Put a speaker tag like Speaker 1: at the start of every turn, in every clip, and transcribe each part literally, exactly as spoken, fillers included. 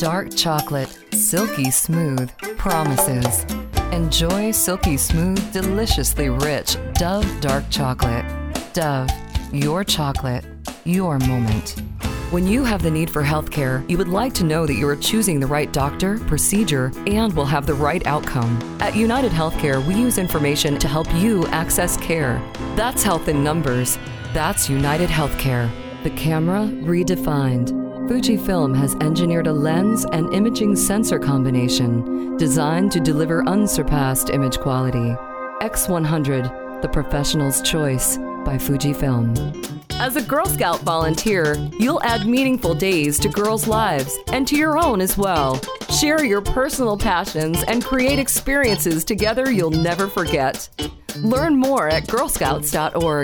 Speaker 1: Dark chocolate, silky smooth, promises. Enjoy silky smooth, deliciously rich Dove dark chocolate. Dove, your chocolate, your moment. When you have the need for healthcare, you would like to know that you are choosing the right doctor, procedure, and will have the right outcome. At United Healthcare, we use information to help you access care. That's health in numbers. That's United Healthcare. The camera redefined. Fujifilm has engineered a lens and imaging sensor combination designed to deliver unsurpassed image quality. X one hundred, the professional's choice by Fujifilm. As a Girl Scout volunteer, you'll add meaningful days to girls' lives and to your own as well. Share your personal passions and create experiences together you'll never forget. Learn more at girl scouts dot org.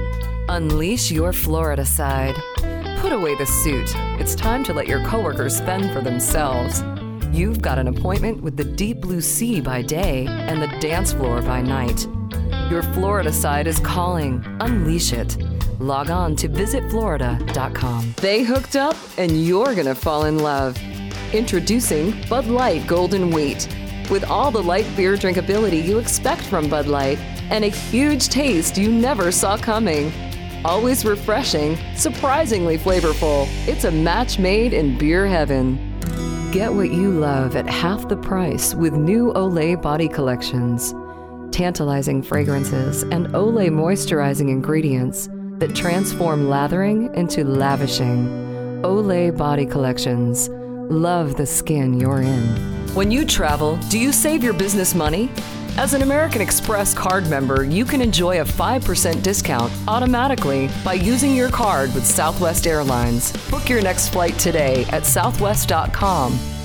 Speaker 1: Unleash your Florida side. Put away the suit. It's time to let your coworkers fend for themselves. You've got an appointment with the deep blue sea by day and the dance floor by night. Your Florida side is calling. Unleash it. Log on to visit florida dot com. They hooked up and you're gonna fall in love. Introducing Bud Light Golden Wheat. With all the light beer drinkability you expect from Bud Light and a huge taste you never saw coming. Always refreshing, surprisingly flavorful. It's a match made in beer heaven. Get what you love at half the price with new Olay body collections. Tantalizing fragrances and Olay moisturizing ingredients that transform lathering into lavishing. Olay body collections. Love the skin you're in. When you travel, do you save your business money? As an American Express card member, you can enjoy a five percent discount automatically by using your card with Southwest Airlines. Book your next flight today at southwest dot com.